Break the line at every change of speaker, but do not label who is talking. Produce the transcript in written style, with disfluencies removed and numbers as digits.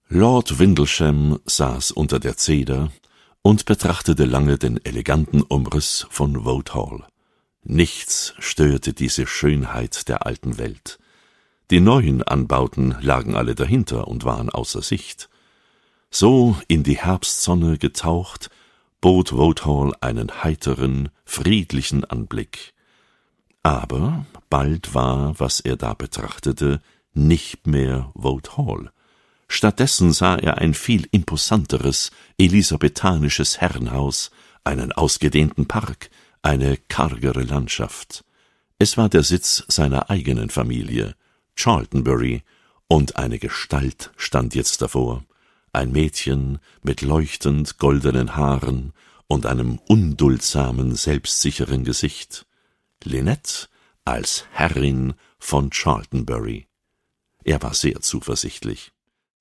Lord Windlesham saß unter der Zeder und betrachtete lange den eleganten Umriss von Vauxhall. Nichts störte diese Schönheit der alten Welt. Die neuen Anbauten lagen alle dahinter und waren außer Sicht. So in die Herbstsonne getaucht, bot Vauxhall einen heiteren, friedlichen Anblick. Aber bald war, was er da betrachtete, nicht mehr Vauxhall. Stattdessen sah er ein viel imposanteres, elisabethanisches Herrenhaus, einen ausgedehnten Park, eine kargere Landschaft. Es war der Sitz seiner eigenen Familie, Charltonbury, und eine Gestalt stand jetzt davor, ein Mädchen mit leuchtend goldenen Haaren und einem unduldsamen, selbstsicheren Gesicht. Lynette als Herrin von Charltonbury. Er war sehr zuversichtlich.